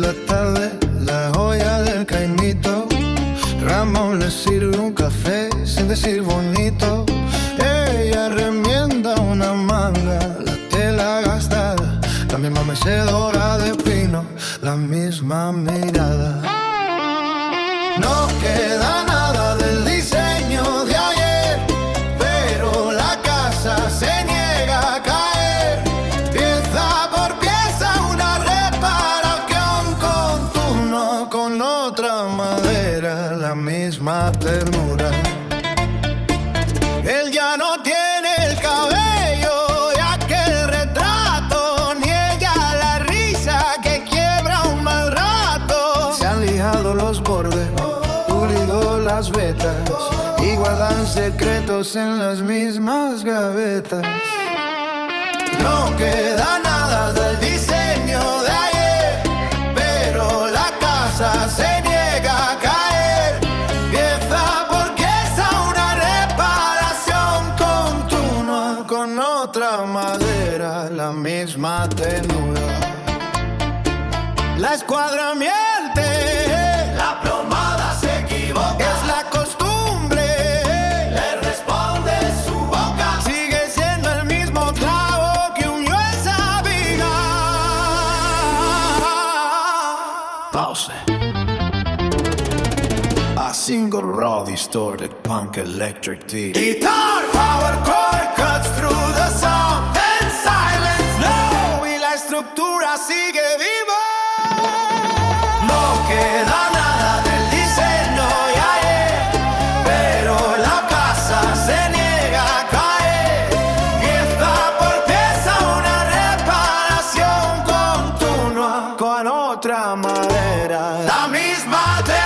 la tarde, la joya del caimito. Ramón le sirve un café sin decir bonito. Ella remienda una manga, la tela gastada, la misma mecedora de pino, la misma mirada. No queda nada del diseño de ayer, pero la casa se niega a caer. Pieza por pieza una reparación con turno, con otra madera, la misma ternura. Él ya no tiene el cabello de aquel retrato, ni ella la risa que quiebra un mal rato. Se han lijado los bordes, pulido las vetas y guardan secretos en las mismas gavetas. No queda nada del diseño de ayer, pero la casa se niega a caer. Pieza por pieza una reparación continua, con otra madera, la misma tenura. La escuadra miente, la plomada se equivoca, es la costumbre, le responde su boca. Sigue siendo el mismo clavo que unió esa viga. Pause. A single raw distorted punk electric beat. Guitar power chord cuts through the sound and silence. No, y la estructura sigue viva. No queda nada del diseño de ayer, pero la casa se niega a caer. Pieza por pieza una reparación continua, con otra madera, la misma